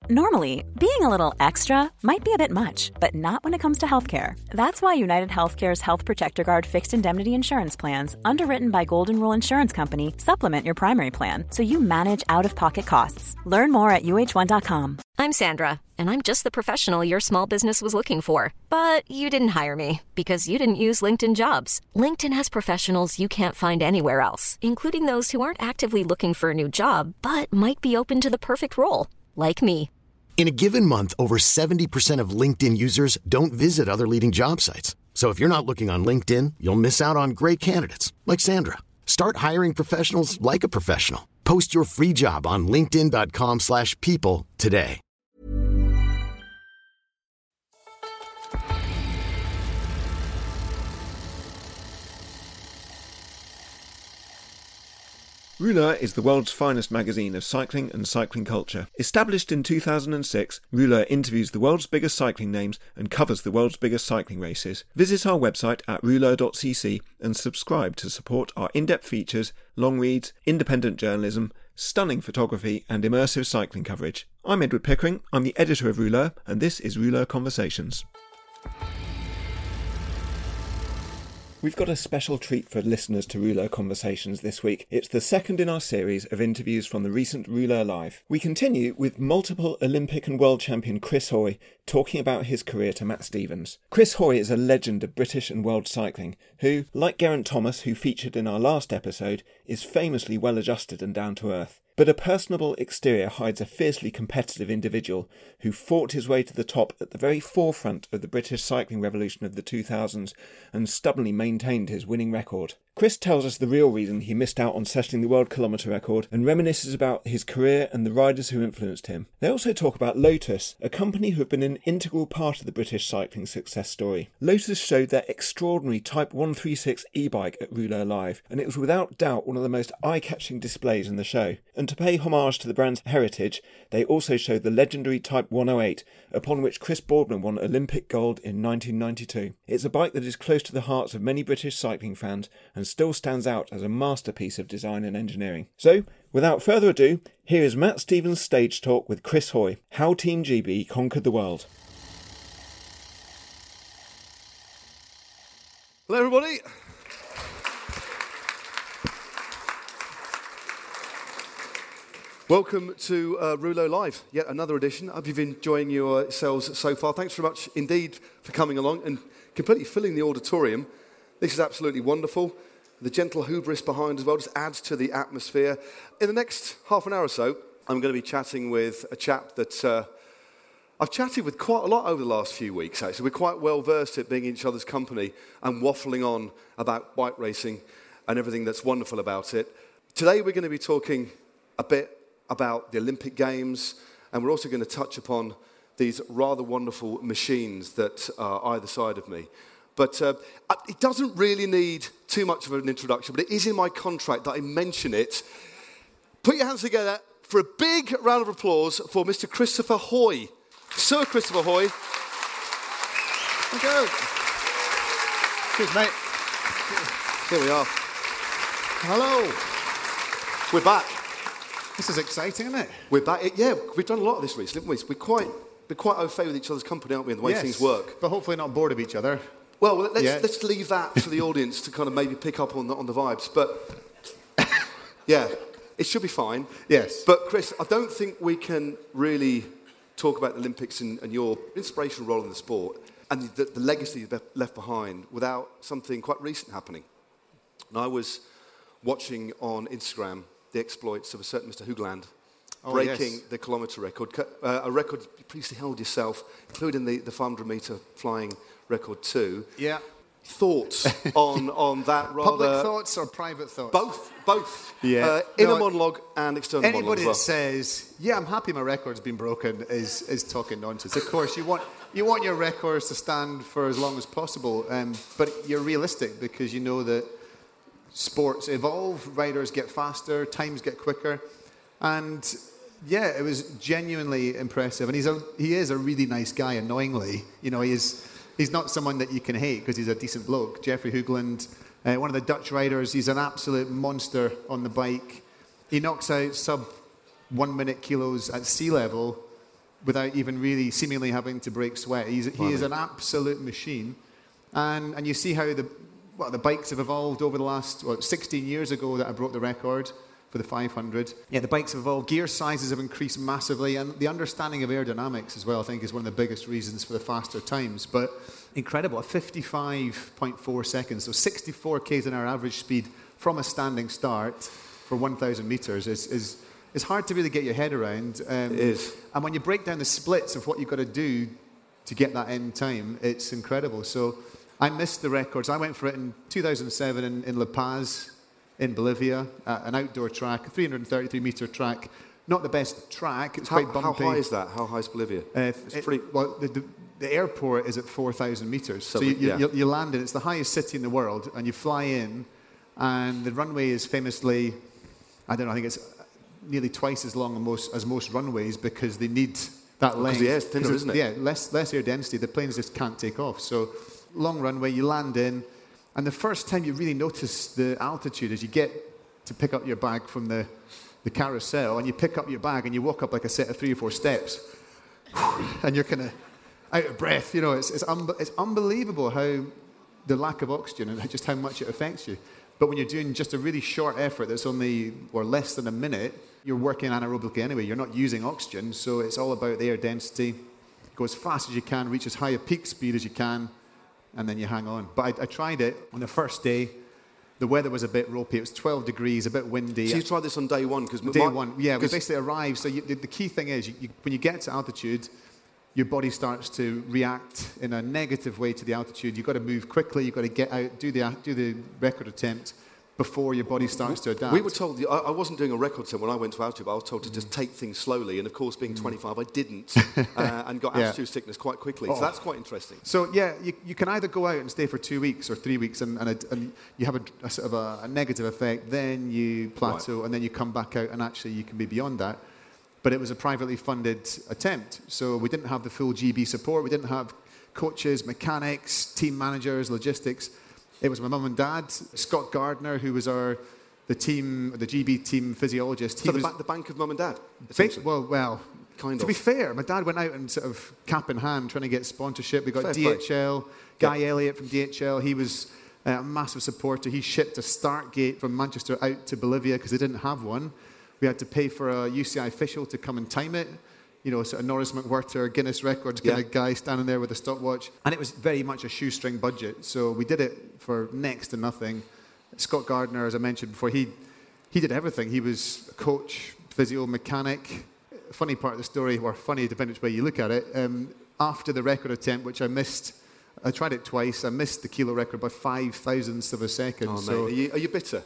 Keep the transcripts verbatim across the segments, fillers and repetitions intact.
Normally, being a little extra might be a bit much, but not when it comes to healthcare. That's why United Healthcare's Health Protector Guard fixed indemnity insurance plans, underwritten by Golden Rule Insurance Company, supplement your primary plan so you manage out-of-pocket costs. Learn more at U H one dot com. I'm Sandra, and I'm just the professional your small business was looking for. But you didn't hire me because you didn't use LinkedIn Jobs. LinkedIn has professionals you can't find anywhere else, including those who aren't actively looking for a new job, but might be open to the perfect role, like me. In a given month, over seventy percent of LinkedIn users don't visit other leading job sites. So if you're not looking on LinkedIn, you'll miss out on great candidates like Sandra. Start hiring professionals like a professional. Post your free job on linkedin dot com slash people today. Rouleur is the world's finest magazine of cycling and cycling culture. Established in two thousand six, Rouleur interviews the world's biggest cycling names and covers the world's biggest cycling races. Visit our website at rouleur dot c c and subscribe to support our in-depth features, long reads, independent journalism, stunning photography and immersive cycling coverage. I'm Edward Pickering, I'm the editor of Rouleur, and this is Rouleur Conversations. We've got a special treat for listeners to Rouleur Conversations this week. It's the second in our series of interviews from the recent Rouleur Live. We continue with multiple Olympic and world champion Chris Hoy talking about his career to Matt Stevens. Chris Hoy is a legend of British and world cycling who, like Geraint Thomas, who featured in our last episode, is famously well-adjusted and down-to-earth. But a personable exterior hides a fiercely competitive individual who fought his way to the top at the very forefront of the British cycling revolution of the two thousands and stubbornly maintained his winning record. Chris tells us the real reason he missed out on settling the world kilometre record and reminisces about his career and the riders who influenced him. They also talk about Lotus, a company who have been an integral part of the British cycling success story. Lotus showed their extraordinary Type one thirty-six e-bike at Rouleur Live, and it was without doubt one of the most eye-catching displays in the show. And to pay homage to the brand's heritage, they also showed the legendary Type one oh eight, upon which Chris Boardman won Olympic gold in nineteen ninety-two. It's a bike that is close to the hearts of many British cycling fans and still stands out as a masterpiece of design and engineering. So, without further ado, here is Matt Stevens' stage talk with Chris Hoy, how Team G B conquered the world. Hello everybody. Welcome to uh, Rouleur Live, yet another edition. I hope you've been enjoying yourselves so far. Thanks very much indeed for coming along and completely filling the auditorium. This is absolutely wonderful. The gentle hubris behind as well just adds to the atmosphere. In the next half an hour or so, I'm going to be chatting with a chap that uh, I've chatted with quite a lot over the last few weeks, actually. We're quite well versed at being in each other's company and waffling on about bike racing and everything that's wonderful about it. Today we're going to be talking a bit about the Olympic Games, and we're also going to touch upon these rather wonderful machines that are either side of me. But uh, it doesn't really need too much of an introduction, but it is in my contract that I mention it. Put your hands together for a big round of applause for Mister Christopher Hoy. Sir Christopher Hoy. Thank you. Cheers, mate. Here we are. Hello. We're back. This is exciting, isn't it? We're back. Yeah, we've done a lot of this recently, haven't we? We're quite, we're quite au fait with each other's company, aren't we, and the way yes, things work. But hopefully not bored of each other. Well, let's, yet. let's leave that to the audience to kind of maybe pick up on the, on the vibes. But, yeah, it should be fine. Yes. But, Chris, I don't think we can really talk about the Olympics and, and your inspirational role in the sport and the, the legacy you've left behind without something quite recent happening. And I was watching on Instagram the exploits of a certain Mister Hoogland, oh, breaking yes. the kilometre record, uh, a record you previously held yourself, including the, the five hundred metre flying record too. Yeah. Thoughts on, on that rather... Public thoughts or private thoughts? Both. Both. Yeah. Uh, inner no, monologue and external monologue Anybody as well. that says, yeah, I'm happy my record's been broken is, is talking nonsense. Of course, you want you want your records to stand for as long as possible, um, but you're realistic because you know that sports evolve, riders get faster, times get quicker, and yeah, it was genuinely impressive. And he's a he is a really nice guy. Annoyingly, you know, he is he's not someone that you can hate because he's a decent bloke. Geoffrey Hoogland, uh, one of the Dutch riders, he's an absolute monster on the bike. He knocks out sub one minute kilos at sea level without even really seemingly having to break sweat. He's, he is an absolute machine. And, and you see how the, well, the bikes have evolved over the last, well, sixteen years ago that I broke the record for the five hundred. Yeah, the bikes have evolved. Gear sizes have increased massively. And the understanding of aerodynamics as well, I think, is one of the biggest reasons for the faster times. But incredible, a fifty-five point four seconds. So sixty-four k's an hour average speed from a standing start for one thousand metres is... is It's hard to really get your head around. Um, it is. And when you break down the splits of what you've got to do to get that end time, it's incredible. So I missed the records. I went for it in two thousand seven in, in La Paz, in Bolivia, uh, an outdoor track, a three hundred thirty-three metre track. Not the best track. It's how, quite bumpy. How high is that? How high is Bolivia? Uh, it's it, pretty... Well, the, the, the airport is at four thousand metres. So, so you, yeah. you, you land in, it's the highest city in the world, and you fly in, and the runway is famously, I don't know, I think it's nearly twice as long as most, as most runways because they need that length. Because the air's thinner, isn't it? Yeah, less, less air density. The planes just can't take off. So long runway, you land in, and the first time you really notice the altitude is you get to pick up your bag from the, the carousel, and you pick up your bag and you walk up like a set of three or four steps, and you're kind of out of breath. You know, it's, it's, un- it's unbelievable how the lack of oxygen and just how much it affects you. But when you're doing just a really short effort that's only, or less than a minute, you're working anaerobically anyway. You're not using oxygen, so it's all about the air density. Go as fast as you can, reach as high a peak speed as you can, and then you hang on. But I, I tried it on the first day. The weather was a bit ropey. It was twelve degrees, a bit windy. So you tried this on day one? Cause day my, one, yeah. We basically arrived. So you, the, the key thing is, you, you, when you get to altitude, your body starts to react in a negative way to the altitude. You've got to move quickly. You've got to get out, do the do the record attempt before your body starts to adapt. We were told, I, I wasn't doing a record attempt when I went to altitude, but I was told to just take things slowly. And of course, being twenty-five, I didn't, uh, and got Yeah. altitude sickness quite quickly. Oh. So that's quite interesting. So yeah, you, you can either go out and stay for two weeks or three weeks, and, and, a, and you have a, a sort of a, a negative effect. Then you plateau, Right. and then you come back out, and actually you can be beyond that. But it was a privately funded attempt, so we didn't have the full G B support. We didn't have coaches, mechanics, team managers, logistics. It was my mum and dad, Scott Gardner, who was our the team, the G B team physiologist. He So the, was ba- the bank of mum and dad? Big, essentially. well, well, Kind to of. be fair, my dad went out and sort of cap in hand trying to get sponsorship. We got Fair D H L, play. Guy Yeah. Elliott from D H L. He was uh, a massive supporter. He shipped a start gate from Manchester out to Bolivia because they didn't have one. We had to pay for a U C I official to come and time it. You know, sort of Norris McWhirter, Guinness Records kind Yeah. of guy standing there with a stopwatch. And it was very much a shoestring budget. So we did it for next to nothing. Scott Gardner, as I mentioned before, he he did everything. He was a coach, physio, mechanic. Funny part of the story, or funny depending which way you look at it, um, after the record attempt, which I missed, I tried it twice, I missed the kilo record by five thousandths of a second. Oh, so mate, are you, are you bitter?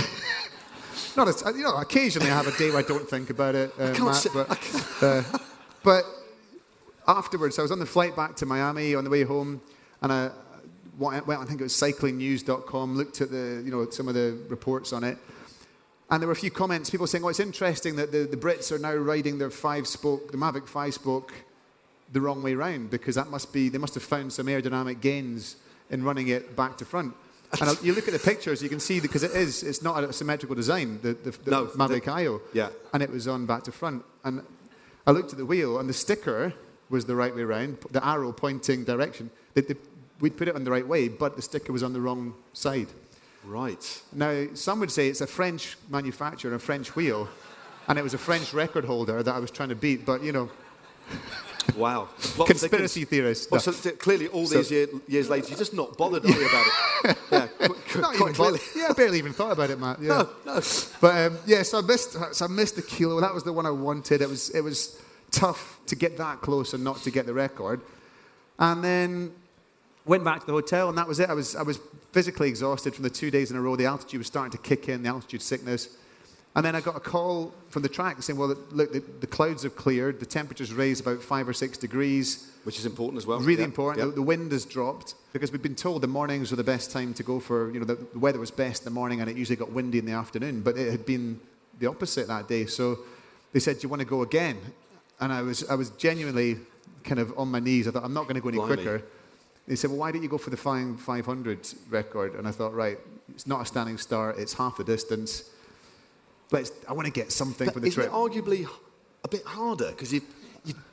Not as, you know, occasionally I have a day where I don't think about it, uh, can't Matt, say- but, uh, but afterwards, I was on the flight back to Miami on the way home, and I went, I think it was cycling news dot com, looked at the, you know, some of the reports on it, and there were a few comments, people saying, oh, it's interesting that the, the Brits are now riding their five-spoke, the Mavic five-spoke, the wrong way round, because that must be, they must have found some aerodynamic gains in running it back to front. And you look at the pictures, you can see, because it is, it's not a symmetrical design, the, the, the No, Mavic the- I O. yeah. And it was on back to front. And I looked at the wheel, and the sticker was the right way round, the arrow pointing direction. The, the, we'd put it on the right way, but the sticker was on the wrong side. Right. Now, some would say it's a French manufacturer, a French wheel, and it was a French record holder that I was trying to beat, but, you know, Wow. Lots- conspiracy they can- theorists. Well, so th- clearly, all So- these year, years later, you're just not bothered, are you, about it? Yeah, qu- qu- Not quite even clearly. thought, yeah, I barely even thought about it, Matt. Yeah. No, no. But um, yeah, so I missed. So I missed the kilo. That was the one I wanted. It was. It was tough to get that close and not to get the record. And then went back to the hotel, and that was it. I was. I was physically exhausted from the two days in a row. The altitude was starting to kick in. The altitude sickness. And then I got a call from the track saying, "Well, look, the, the clouds have cleared. The temperature's raised about five or six degrees." Which is important as well. Really Yeah, important. yeah. The, the wind has dropped because we've been told the mornings were the best time to go for, you know, the, the weather was best in the morning and it usually got windy in the afternoon, but it had been the opposite that day. So they said, do you want to go again? And I was I was genuinely kind of on my knees. I thought, I'm not going to go any Blimey. quicker. They said, well, why don't you go for the five hundred record? And I thought, right, it's not a standing start, it's half the distance. Let's, I want to get something But for the isn't trip. it arguably a bit harder? Because you, you,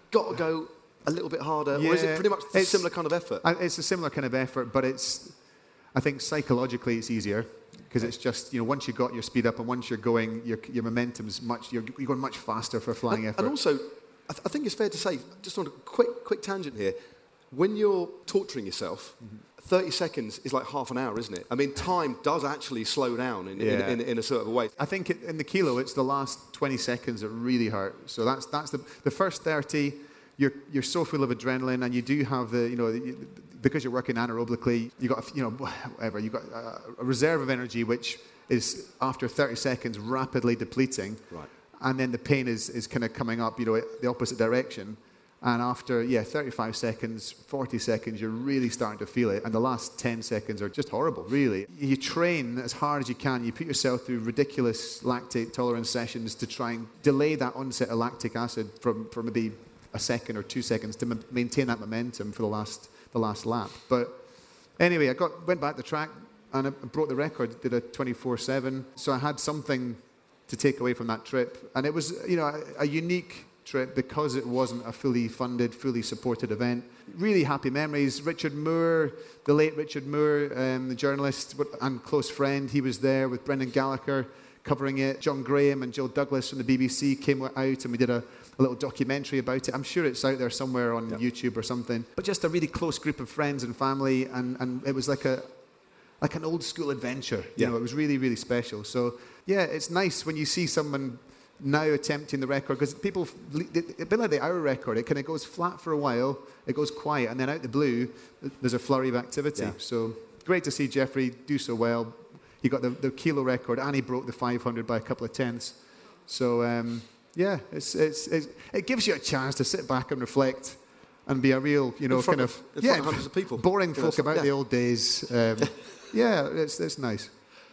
got to go a little bit harder, Yeah, or is it pretty much a it's- similar kind of effort? Uh, It's a similar kind of effort, but it's, I think psychologically it's easier because it's just, you know, once you've got your speed up and once you're going, your, your momentum's much, you're, you're going much faster for flying and, effort. and also, I, th- I think it's fair to say, just on a quick, quick tangent here, when you're torturing yourself, mm-hmm. thirty seconds is like half an hour, isn't it? I mean, time does actually slow down in, Yeah. in, in, in a sort of a way. I think it, in the kilo, it's the last twenty seconds that really hurt. So that's that's the the first thirty. You're you're so full of adrenaline, and you do have the you know the, because you're working anaerobically. You got a, you know whatever you got a, a reserve of energy, which is after thirty seconds rapidly depleting. Right. And then the pain is is kind of coming up, you know, the opposite direction. And after, yeah, thirty-five seconds, forty seconds, you're really starting to feel it. And the last ten seconds are just horrible, really. You train as hard as you can. You put yourself through ridiculous lactate tolerance sessions to try and delay that onset of lactic acid from, from maybe a second or two seconds to m- maintain that momentum for the last the last lap. But anyway, I got went back to the track and I broke the record, did a twenty-four seven. So I had something to take away from that trip. And it was, you know, a, a unique trip because it wasn't a fully funded, fully supported event. Really happy memories. Richard Moore, the late Richard Moore, um, the journalist and close friend, he was there with Brendan Gallagher covering it. John Graham and Jill Douglas from the B B C came out and we did a, a little documentary about it. I'm sure it's out there somewhere on yep. YouTube or something. But just a really close group of friends and family, and, and it was like a like an old school adventure. You yeah. know, it was really, really special. So yeah, it's nice when you see someone now attempting the record, because people, a bit like the hour record, it kind of goes flat for a while, it goes quiet, and then out the blue, there's a flurry of activity. Yeah. So great to see Jeffrey do so well. He got the, the kilo record, and he broke the five hundred by a couple of tenths. So um, yeah, it's, it's, it's, it gives you a chance to sit back and reflect and be a real, you know, kind of, of in yeah, front of hundreds of people. Boring folk yeah. about yeah. the old days. Um, yeah, it's, it's nice.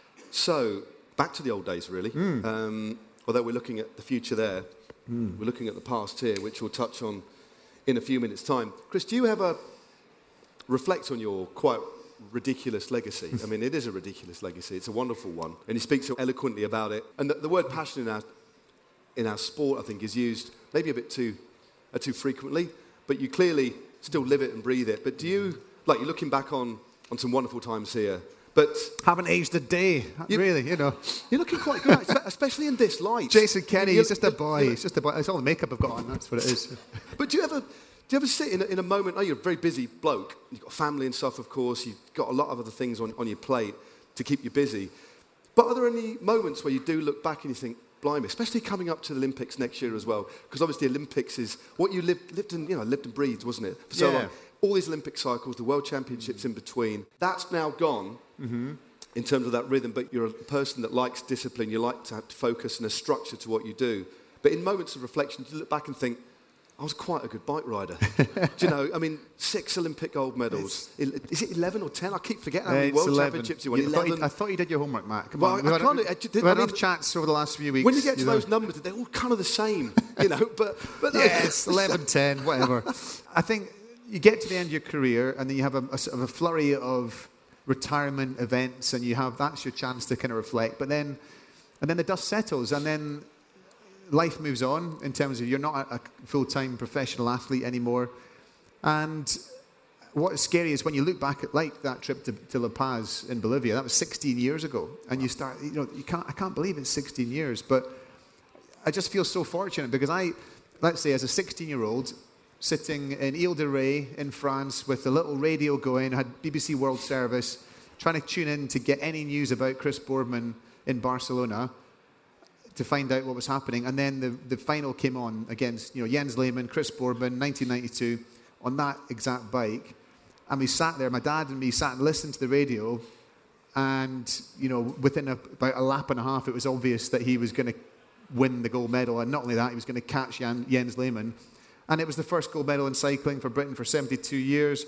So back to the old days, really. Mm. Um, Although we're looking at the future there, mm. we're looking at the past here, which we'll touch on in a few minutes' time. Chris, do you ever reflect on your quite ridiculous legacy? I mean, it is a ridiculous legacy. It's a wonderful one. And you speak so eloquently about it. And the, the word passion in our, in our sport, I think, is used maybe a bit too, uh, too frequently. But you clearly still live it and breathe it. But do you, like, you're looking back on, on some wonderful times here, but haven't aged a day, you, really, you know. You're looking quite good, especially in this light. Jason Kenny, you're, he's just a boy. He's just a boy. It's all the makeup I've got on, that's what it is. But do you ever, do you ever sit in a, in a moment, oh, you're a very busy bloke, you've got family and stuff, of course, you've got a lot of other things on, on your plate to keep you busy. But are there any moments where you do look back and you think, blimey, especially coming up to the Olympics next year as well, because obviously Olympics is what you lived, lived and, you know, lived and breathed, wasn't it, for so yeah. long. All these Olympic cycles, the World Championships in between, that's now gone. Mm-hmm. In terms of that rhythm, but you're a person that likes discipline, you like to have to focus and a structure to what you do. But in moments of reflection, you look back and think, I was quite a good bike rider. Do you know, I mean, six Olympic gold medals. It's, is it eleven or ten? I keep forgetting how many World eleven. Championships you won. You eleven. Thought you, I thought you did your homework, Matt. Come well, on. I, I had, can't, we, I did, we've had I enough mean, chats over the last few weeks. When you get to know. those numbers, they're all kind of the same, you know. But, but yes, eleven, ten, whatever. I think you get to the end of your career and then you have a, a sort of a flurry of retirement events, and you have that's your chance to kind of reflect. But then, and then the dust settles, and then life moves on in terms of you're not a, a full-time professional athlete anymore. And what's scary is when you look back at like that trip to, to La Paz in Bolivia. That was sixteen years ago, and you start, you know, you can't. I can't believe it's sixteen years, but I just feel so fortunate because I, let's say, as a sixteen-year-old. Sitting in Ile de Ré in France with a little radio going, had B B C World Service, trying to tune in to get any news about Chris Boardman in Barcelona to find out what was happening. And then the, the final came on against, you know, Jens Lehmann, Chris Boardman, nineteen ninety-two, on that exact bike. And we sat there, my dad and me sat and listened to the radio. And, you know, within a, about a lap and a half, it was obvious that he was going to win the gold medal. And not only that, he was going to catch Jan, Jens Lehmann. And it was the first gold medal in cycling for Britain for seventy-two years.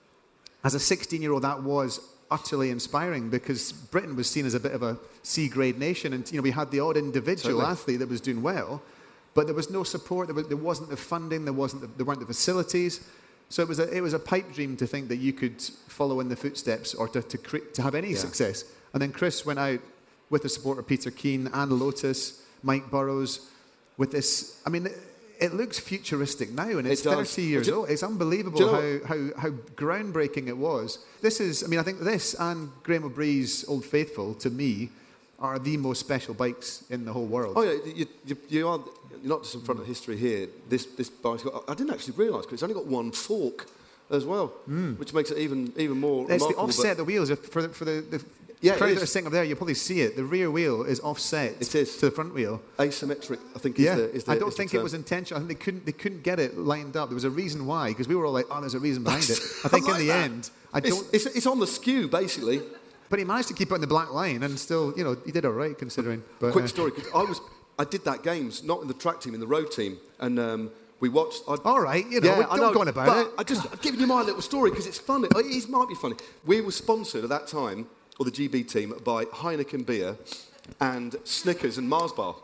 As a sixteen-year-old, that was utterly inspiring because Britain was seen as a bit of a C-grade nation. And, you know, we had the odd individual totally. athlete that was doing well, but there was no support. There, was, there wasn't the funding. There wasn't. The, there weren't the facilities. So it was a, it was a pipe dream to think that you could follow in the footsteps or to to, cre- to have any yeah. success. And then Chris went out with the support of Peter Keane and Lotus, Mike Burrows, with this. I mean. it looks futuristic now, and it's it does. thirty years you, old. It's unbelievable you know how, how, how groundbreaking it was. This is, I mean, I think this and Graham O'Bree's Old Faithful, to me, are the most special bikes in the whole world. Oh, yeah, you, you, you are you're not just in front of history here. This, this bike's got, I didn't actually realise, because it's only got one fork as well, mm. which makes it even, even more it's remarkable. It's the offset of the wheels. For the, for the, the yeah, crowd that are sitting up there, you'll probably see it. The rear wheel is offset it is. to the front wheel. Asymmetric, I think, is yeah. the is the I don't is think the it was intentional. I think they couldn't, they couldn't get it lined up. There was a reason why, because we were all like, oh, there's a reason behind it. I think I like in the that. end, I it's, don't... It's, it's on the skew, basically. But he managed to keep it on the black line, and still, you know, he did all right, considering. But, Quick uh, story, because I was... I did that games, not in the track team, in the road team, and um, we watched... I'd, all right, you know, yeah, don't I know, go on about but it. I just, I'm giving you my little story, because it's funny. It might be funny. We were sponsored at that time, or the G B team, by Heineken beer and Snickers and Mars bar.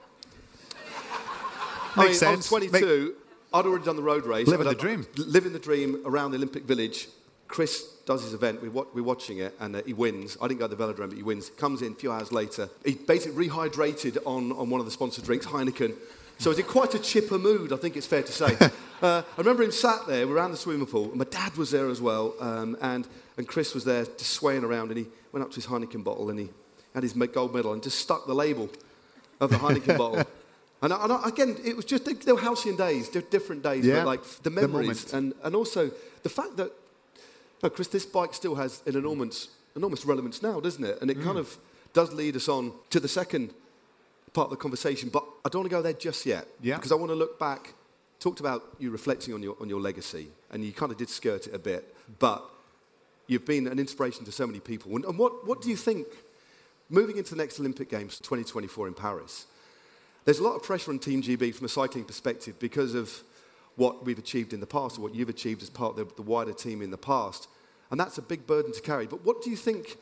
Makes I mean, sense. I was twenty-two. Make... I'd already done the road race. Living I'd, the dream. Living the dream around the Olympic Village. Chris does his event, we're, we're watching it, and uh, he wins. I didn't go to the velodrome, but he wins. Comes in a few hours later. He basically rehydrated on, on one of the sponsored drinks, Heineken. So he's in quite a chipper mood, I think it's fair to say. uh, I remember him sat there, we're around the swimming pool, and my dad was there as well, um, and, and Chris was there just swaying around, and he went up to his Heineken bottle, and he had his gold medal, and just stuck the label of the Heineken bottle. And, I, and I, again, it was just, they were halcyon days, different days, yeah, but like the memories, the and, and also the fact that, no, Chris, this bike still has an enormous, enormous relevance now, doesn't it? And it mm. kind of does lead us on to the second part of the conversation, but I don't want to go there just yet. Yeah. Because I want to look back, talked about you reflecting on your, on your legacy, and you kind of did skirt it a bit, but you've been an inspiration to so many people. And, and what, what do you think, moving into the next Olympic Games, twenty twenty-four in Paris, there's a lot of pressure on Team G B from a cycling perspective because of what we've achieved in the past, or what you've achieved as part of the, the wider team in the past. And that's a big burden to carry. But what do you think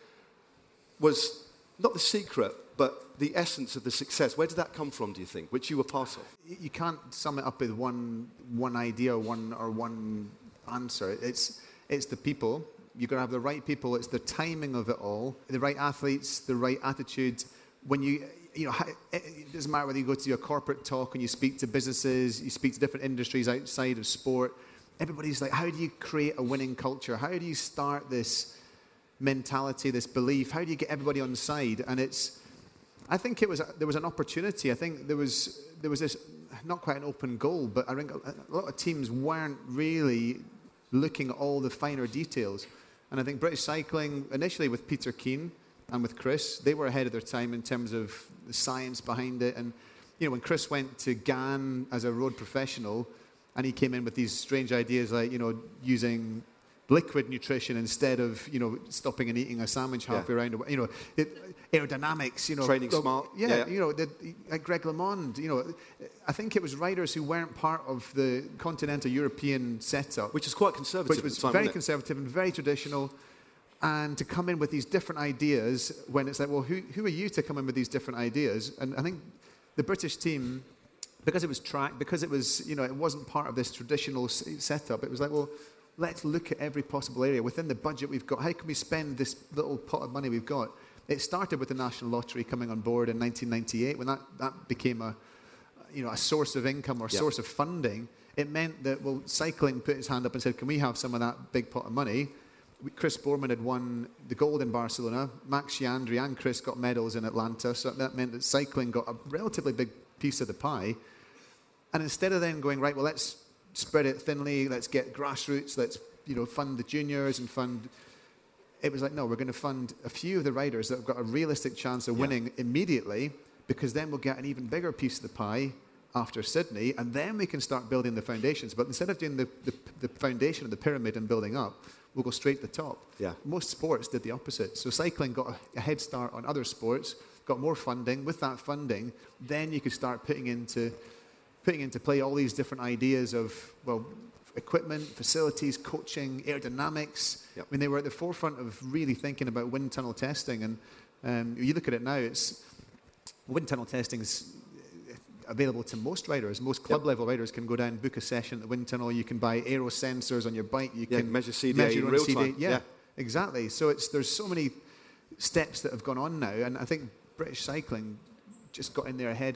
was, not the secret, but the essence of the success? Where did that come from, do you think, which you were part of? You can't sum it up with one one idea or one, or one answer. It's, it's the people. You've got to have the right people. It's the timing of it all, the right athletes, the right attitude. When you... You know, it doesn't matter whether you go to your corporate talk and you speak to businesses, you speak to different industries outside of sport. Everybody's like, how do you create a winning culture? How do you start this mentality, this belief? How do you get everybody on side? And it's, I think it was, there was an opportunity. I think there was, there was this, not quite an open goal, but I think a lot of teams weren't really looking at all the finer details. And I think British Cycling, initially with Peter Keane, and with Chris, they were ahead of their time in terms of the science behind it. And, you know, when Chris went to Gann as a road professional, and he came in with these strange ideas like, you know, using liquid nutrition instead of, you know, stopping and eating a sandwich halfway yeah. around, you know, it, aerodynamics, you know. Training uh, smart. Yeah, yeah, yeah. you know, the, like Greg LeMond, you know, I think it was riders who weren't part of the continental European setup. Which is quite conservative. Which was at the time, very wasn't it? conservative and very traditional. And to come in with these different ideas when it's like, well, who, who are you to come in with these different ideas? And I think the British team, because it was track, because it was, you know, it wasn't part of this traditional s- setup, it was like, well, let's look at every possible area. Within the budget we've got, how can we spend this little pot of money we've got? It started with the National Lottery coming on board in nineteen ninety-eight, when that, that became a, you know, a source of income or a yep. source of funding. It meant that, well, cycling put his hand up and said, can we have some of that big pot of money? Chris Boorman had won the gold in Barcelona. Max Chiandri and Chris got medals in Atlanta. So that meant that cycling got a relatively big piece of the pie. And instead of then going, right, well, let's spread it thinly. Let's get grassroots. Let's, you know, fund the juniors and fund... It was like, no, we're going to fund a few of the riders that have got a realistic chance of winning yeah. immediately, because then we'll get an even bigger piece of the pie after Sydney, and then we can start building the foundations. But instead of doing the, the, the foundation of the pyramid and building up, we'll go straight to the top. Yeah. Most sports did the opposite. So cycling got a, a head start on other sports, got more funding. With that funding, then you could start putting into putting into play all these different ideas of, well, equipment, facilities, coaching, aerodynamics. Yep. I mean, they were at the forefront of really thinking about wind tunnel testing. And um, you look at it now, it's wind tunnel testing's available to most riders. Most club yep. level riders can go down, book a session at the wind tunnel. You can buy aero sensors on your bike. You yeah, can measure C D A in real time. Yeah, yeah, exactly. So it's there's so many steps that have gone on now, and I think British Cycling just got in there ahead of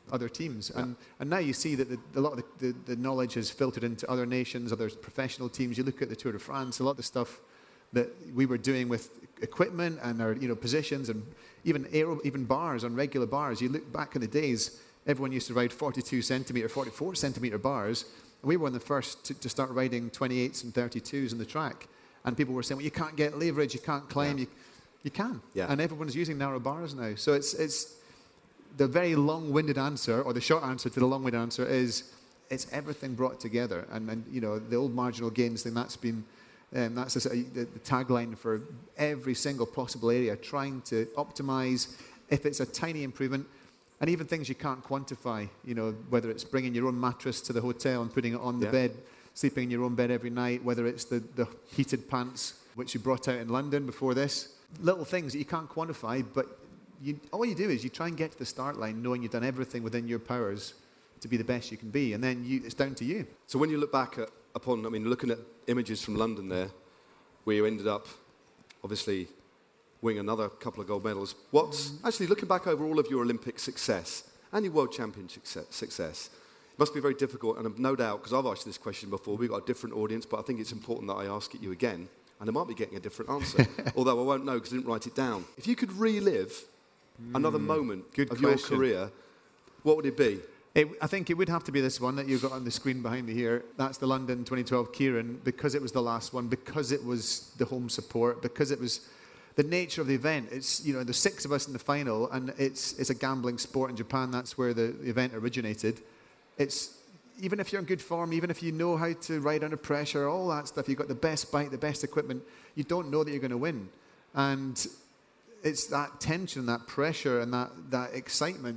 other teams. Yeah. And and now you see that the, a lot of the, the, the knowledge has filtered into other nations, other professional teams. You look at the Tour de France, a lot of the stuff that we were doing with equipment and our you know positions and even aero, even bars on regular bars. You look back in the days, everyone used to ride forty-two centimetre, forty-four centimetre bars. And we were one of the first to, to start riding twenty-eights and thirty-twos on the track. And people were saying, well, you can't get leverage, you can't climb. Yeah. You, you can. Yeah. And everyone's using narrow bars now. So it's it's the very long-winded answer, or the short answer to the long-winded answer is it's everything brought together. And, and you know, the old marginal gains thing, that's been, um, that's the, the, the tagline for every single possible area, trying to optimize if it's a tiny improvement. And even things you can't quantify, you know, whether it's bringing your own mattress to the hotel and putting it on the yeah. bed, sleeping in your own bed every night, whether it's the, the heated pants, which you brought out in London before this. Little things that you can't quantify, but you, all you do is you try and get to the start line knowing you've done everything within your powers to be the best you can be, and then you, it's down to you. So when you look back at, upon, I mean, looking at images from London there, where you ended up, obviously, winning another couple of gold medals. What's actually looking back over all of your Olympic success and your World Championship success, success it must be very difficult, and I've no doubt, because I've asked this question before, we've got a different audience, but I think it's important that I ask it you again, and I might be getting a different answer, although I won't know because I didn't write it down. If you could relive mm, another moment of question. your career, what would it be? It, I think it would have to be this one that you've got on the screen behind me here. That's the London twenty twelve Keirin, because it was the last one, because it was the home support, because it was the nature of the event. It's, you know, there's six of us in the final, and it's it's a gambling sport in Japan. That's where the, the event originated. It's, even if you're in good form, even if you know how to ride under pressure, all that stuff, you've got the best bike, the best equipment, you don't know that you're going to win. And it's that tension, that pressure, and that, that excitement,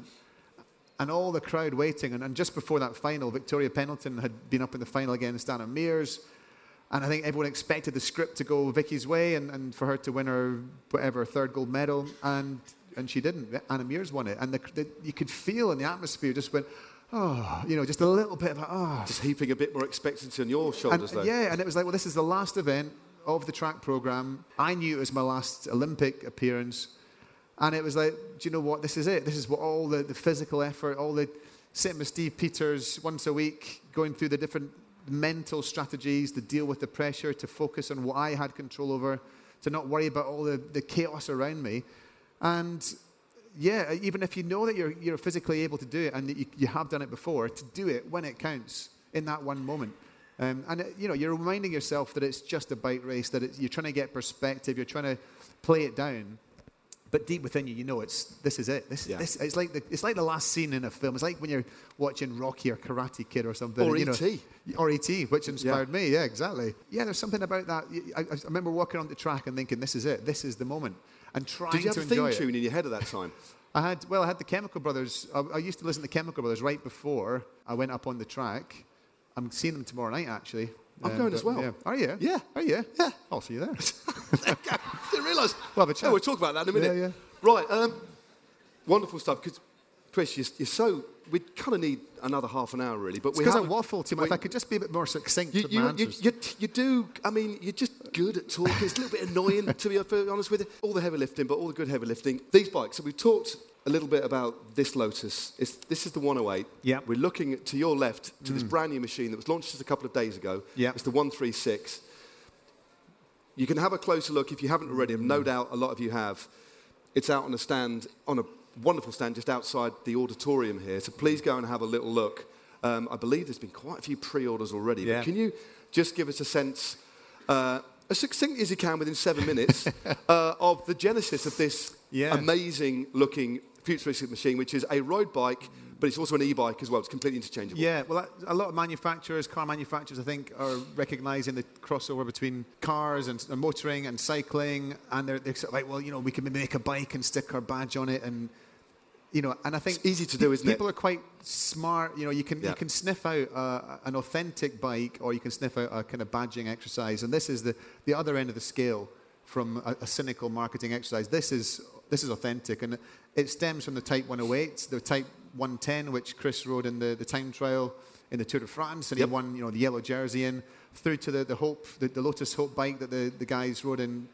and all the crowd waiting. And, and just before that final, Victoria Pendleton had been up in the final against Anna Mears. And I think everyone expected the script to go Vicky's way and, and for her to win her, whatever, third gold medal. And and she didn't. Anna Mears won it. And the, the, you could feel in the atmosphere just went, oh, you know, just a little bit of, oh. Just heaping a bit more expectancy on your shoulders, and, though. Yeah, and it was like, well, this is the last event of the track program. I knew it was my last Olympic appearance. And it was like, do you know what? This is it. This is what all the, the physical effort, all the sitting with Steve Peters once a week, going through the different mental strategies to deal with the pressure, to focus on what I had control over, to not worry about all the, the chaos around me. And yeah, even if you know that you're you're physically able to do it and that you, you have done it before, to do it when it counts in that one moment. Um, and it, you know, you're reminding yourself that it's just a bike race, that it's, you're trying to get perspective, you're trying to play it down. But deep within you, you know it's this is it. This, yeah. this it's like the it's like the last scene in a film. It's like when you're watching Rocky or Karate Kid or something. Or you E T Know, or E T, which inspired yeah. me. Yeah, exactly. Yeah, there's something about that. I, I remember walking on the track and thinking, this is it. This is the moment. And trying to enjoy it. Did you have a theme tune in your head at that time? I had, well, I had the Chemical Brothers. I, I used to listen to the Chemical Brothers right before I went up on the track. I'm seeing them tomorrow night, actually. I'm um, going as well. Yeah. Are you? Yeah. Are you? Yeah. I'll see you there. Didn't realise. We'll have a chat. Oh, we'll talk about that in a minute. Yeah, yeah. Right. Um, wonderful stuff. Because, Chris, you're, you're so... We kind of need another half an hour, really. But it's because I waffle too much. If I could just be a bit more succinct you, with you, my you, answers. you, you do... I mean, you're just good at talking. It's a little bit annoying, to be honest with you. All the heavy lifting, but all the good heavy lifting. These bikes. So we've talked a little bit about this Lotus. It's, this is the one oh eight. Yeah. We're looking at, to your left to mm. this brand new machine that was launched just a couple of days ago. Yeah. It's the one thirty-six. You can have a closer look if you haven't already. Mm. No doubt a lot of you have. It's out on a stand, on a wonderful stand just outside the auditorium here. So please go and have a little look. Um, I believe there's been quite a few pre-orders already. Yeah. But can you just give us a sense, uh, as succinct as you can within seven minutes, uh, of the genesis of this yeah. amazing-looking futuristic machine, which is a road bike, but it's also an e-bike as well. It's completely interchangeable. Yeah, well, a lot of manufacturers, car manufacturers, I think, are recognising the crossover between cars and, and motoring and cycling, and they're, they're sort of like, well, you know, we can maybe make a bike and stick our badge on it, and you know, and I think it's easy to do, isn't people it? People are quite smart. You know, you can yeah. you can sniff out uh, an authentic bike, or you can sniff out a kind of badging exercise, and this is the the other end of the scale from a, a cynical marketing exercise. This is this is authentic, and it stems from the Type one oh eight, the Type one ten, which Chris rode in the, the time trial in the Tour de France, and yep. he won, you know, the yellow jersey in, through to the, the Hope, the, the Lotus Hope bike that the, the guys rode in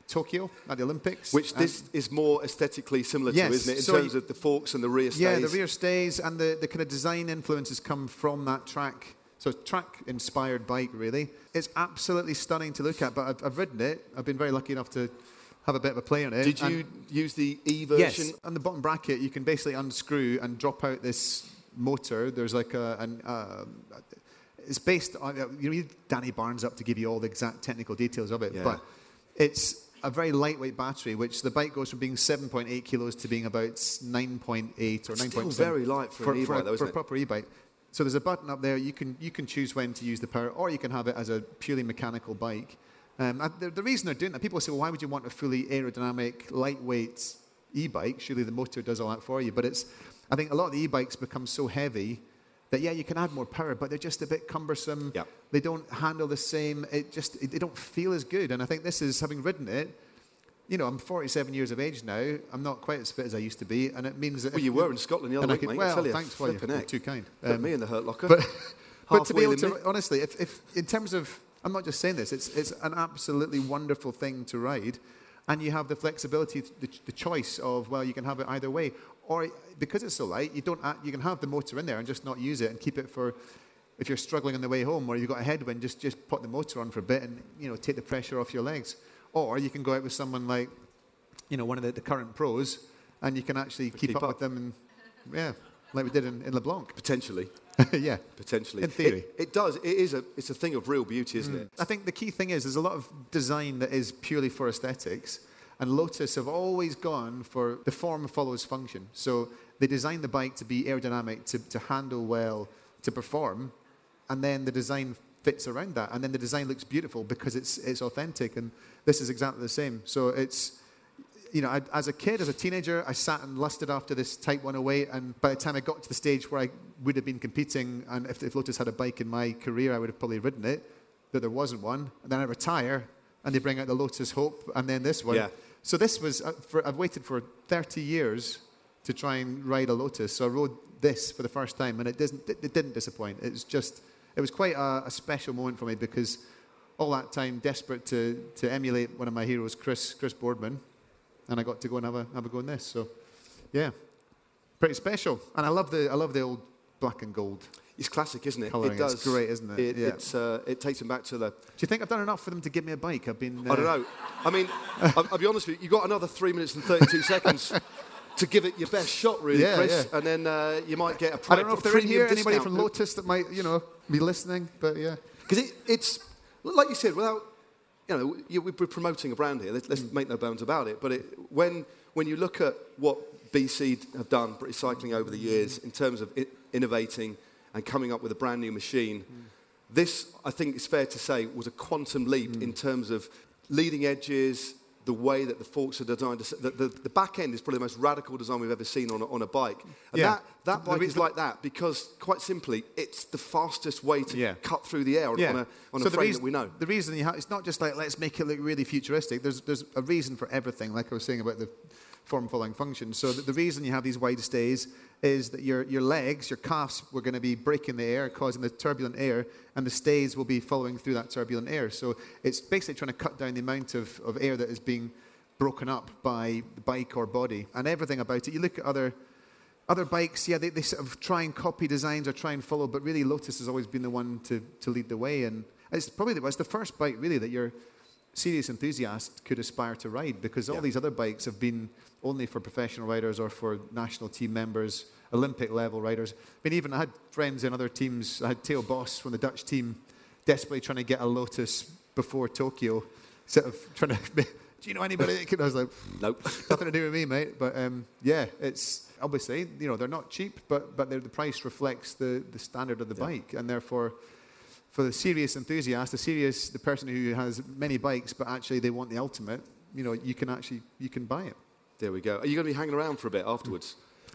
Tokyo at the Olympics. Which this and is more aesthetically similar yes, to, isn't it, in so terms of the forks and the rear stays? Yeah, the rear stays and the, the kind of design influences come from that track. So track-inspired bike, really. It's absolutely stunning to look at, but I've, I've ridden it. I've been very lucky enough to have a bit of a play on it. Did you use the E version? Yes, on the bottom bracket, you can basically unscrew and drop out this motor. There's like a... An, uh, it's based on... You need Danny Barnes up to give you all the exact technical details of it, yeah. but it's a very lightweight battery, which the bike goes from being seven point eight kilos to being about nine point eight or nine point seven. Still very light for, for an e-bike, for, though, isn't for it? a proper e-bike. So there's a button up there. You can you can choose when to use the power, or you can have it as a purely mechanical bike. Um, the, the reason they're doing that, people say, well, why would you want a fully aerodynamic, lightweight e-bike? Surely the motor does all that for you. But it's, I think a lot of the e-bikes become so heavy that, yeah, you can add more power, but they're just a bit cumbersome. Yep. They don't handle the same. It just, it, they don't feel as good. And I think this is, having ridden it, you know, I'm forty-seven years of age now. I'm not quite as fit as I used to be, and it means that... Well, you were in Scotland the other week, could, mate. Well, I tell you, thanks for you. You're too kind. Put Um, me in the hurt locker. But, but to be able to, me. honestly, if, if in terms of, I'm not just saying this, it's it's an absolutely wonderful thing to ride, and you have the flexibility, the, the choice of, well, you can have it either way, or because it's so light, you don't add, you can have the motor in there and just not use it and keep it for, if you're struggling on the way home or you've got a headwind, just just put the motor on for a bit and, you know, take the pressure off your legs. Or you can go out with someone like, you know, one of the, the current pros, and you can actually keep, keep up, up with them, and yeah, like we did in, in LeBlanc. Potentially. Yeah, Potentially. In theory. It, it does. It is a, it's a thing of real beauty, isn't mm. it? I think the key thing is there's a lot of design that is purely for aesthetics, and Lotus have always gone for the form follows function. So they designed the bike to be aerodynamic, to, to handle well, to perform, and then the design fits around that, and then the design looks beautiful because it's it's authentic, and this is exactly the same. So it's, you know, I, as a kid, as a teenager, I sat and lusted after this Type one oh eight, and by the time I got to the stage where I would have been competing, and if, if Lotus had a bike in my career, I would have probably ridden it, that there wasn't one. And then I retire, and they bring out the Lotus Hope, and then this one. Yeah. So this was, uh, for, I've waited for thirty years to try and ride a Lotus. So I rode this for the first time, and it didn't, it didn't disappoint. It was just, it was quite a, a special moment for me, because all that time, desperate to, to emulate one of my heroes, Chris Chris Boardman, and I got to go and have a have a go in this. So, yeah, pretty special. And I love the I love the old black and gold. It's classic, isn't it? Colouring. It does. It's great, isn't it? It, yeah. it's, uh, it takes them back to the... Do you think I've done enough for them to give me a bike? I've been... Uh... I don't know. I mean, I'll, I'll be honest with you, you've got another three minutes and thirty-two seconds to give it your best shot, really, yeah, Chris. Yeah. And then uh, you might get a pri- I don't know if they're in here, anybody discount. from Lotus that might, you know, be listening, but yeah. Because it, it's, like you said, without... You know, you, we're promoting a brand here. Let's, let's mm. make no bones about it. But it, when when you look at what B C have done, British Cycling, over the years, in terms of it, innovating and coming up with a brand new machine, mm. this, I think it's fair to say, was a quantum leap mm. in terms of leading edges, the way that the forks are designed. The, the, the back end is probably the most radical design we've ever seen on a, on a bike. And yeah. that, that bike is like that because, quite simply, it's the fastest way to yeah. cut through the air yeah. on a, on so a frame reason, that we know. The reason you have, it's not just like, let's make it look really futuristic. There's, there's a reason for everything, like I was saying about the form following function. So the, the reason you have these wide stays is that your, your legs, your calves, were going to be breaking the air, causing the turbulent air, and the stays will be following through that turbulent air. So it's basically trying to cut down the amount of, of air that is being broken up by the bike or body, and everything about it. You look at other other bikes, yeah, they, they sort of try and copy designs or try and follow, but really Lotus has always been the one to, to lead the way, and it's probably the, it's the first bike really that your serious enthusiast could aspire to ride, because all yeah. these other bikes have been only for professional riders or for national team members, Olympic level riders. I mean, even I had friends in other teams. I had Theo Bos from the Dutch team desperately trying to get a Lotus before Tokyo, sort of trying to... Do you know anybody that could? I was like, nope. Nothing to do with me, mate. But um, yeah, it's obviously, you know, they're not cheap, but but the price reflects the, the standard of the yeah. bike. And therefore, for the serious enthusiast, the serious, the person who has many bikes, but actually they want the ultimate, you know, you can actually, you can buy it. There we go. Are you going to be hanging around for a bit afterwards?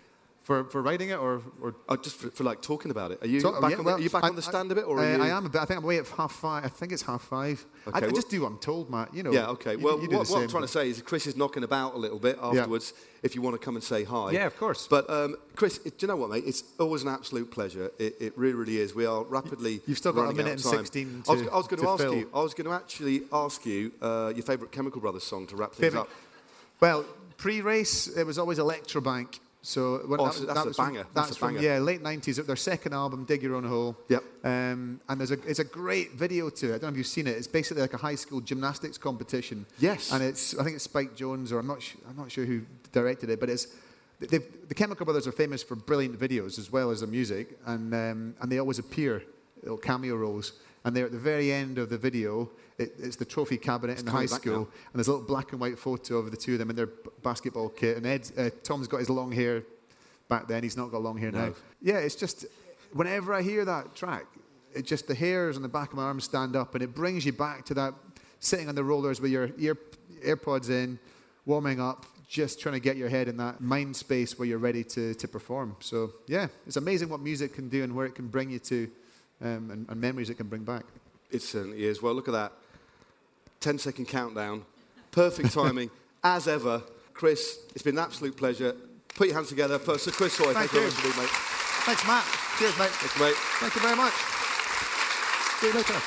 For for writing it or, or oh, just for, for like talking about it. Are you talk, back, yeah, on, well, the, are you back I, on the stand I, a bit, or are uh, you? I am a bit. I think I'm away at half five. I think it's half five. Okay, I, I well, just do what I'm told, Matt. You know. Yeah. Okay. You, well, you do what, the what same. I'm trying to say is Chris is knocking about a little bit afterwards. Yeah. If you want to come and say hi. Yeah, of course. But um, Chris, do you know what, mate? It's always an absolute pleasure. It, it really, really is. We are rapidly. You've still got a running minute out and of time. sixteen to I was, I was going to, to ask fill. you. I was going to actually ask you uh, your favourite Chemical Brothers song to wrap things Favorite? up. Well, pre-race, it was always Electrobank. So when oh, that, so that's that a was banger. From, That's, that's a from banger. yeah, late nineties. Their second album, Dig Your Own Hole. Yep. Um, and there's a it's a great video to it. I don't know if you've seen it. It's basically like a high school gymnastics competition. Yes. And it's I think it's Spike Jonze, or I'm not sh- I'm not sure who directed it, but it's the Chemical Brothers are famous for brilliant videos as well as their music, and um, and they always appear, little cameo roles. And they're at the very end of the video. It, it's the trophy cabinet it's in the high back school, now. and there's a little black and white photo of the two of them in their b- basketball kit. And Ed, uh, Tom's got his long hair back then. He's not got long hair no. now. Yeah, it's just whenever I hear that track, it just the hairs on the back of my arms stand up, and it brings you back to that sitting on the rollers with your ear AirPods in, warming up, just trying to get your head in that mind space where you're ready to to perform. So yeah, it's amazing what music can do and where it can bring you to, um, and, and memories it can bring back. It certainly is. Well, look at that. ten second countdown. Perfect timing, as ever. Chris, it's been an absolute pleasure. Put your hands together for Sir Chris Hoy. Thank, Thank you you. very much, mate. Thanks, Matt. Cheers, mate. Thank you, mate. Thank you very much. See you later.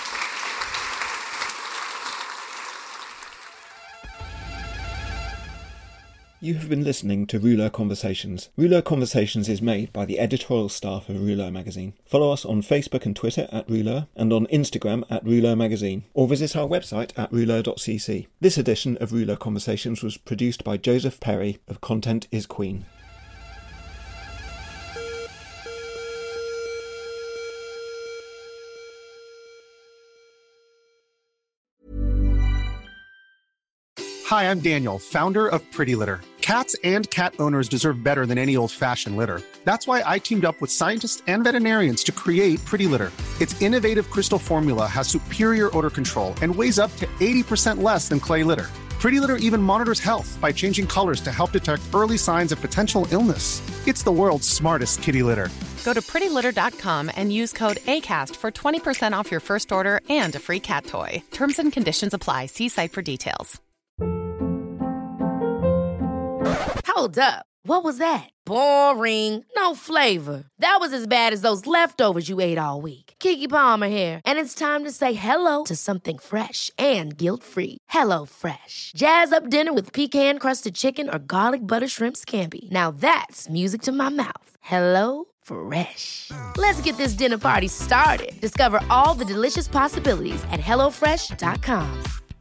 You have been listening to Rouleur Conversations. Rouleur Conversations is made by the editorial staff of Rouleur magazine. Follow us on Facebook and Twitter at Rouleur, and on Instagram at Rouleur magazine, or visit our website at rouleur dot c c. This edition of Rouleur Conversations was produced by Joseph Perry of Content is Queen. Hi, I'm Daniel, founder of Pretty Litter. Cats and cat owners deserve better than any old-fashioned litter. That's why I teamed up with scientists and veterinarians to create Pretty Litter. Its innovative crystal formula has superior odor control and weighs up to eighty percent less than clay litter. Pretty Litter even monitors health by changing colors to help detect early signs of potential illness. It's the world's smartest kitty litter. Go to pretty litter dot com and use code ACAST for twenty percent off your first order and a free cat toy. Terms and conditions apply. See site for details. Hold up. What was that? Boring. No flavor. That was as bad as those leftovers you ate all week. Keke Palmer here, and it's time to say hello to something fresh and guilt-free. Hello Fresh. Jazz up dinner with pecan-crusted chicken or garlic butter shrimp scampi. Now that's music to my mouth. Hello Fresh. Let's get this dinner party started. Discover all the delicious possibilities at hello fresh dot com.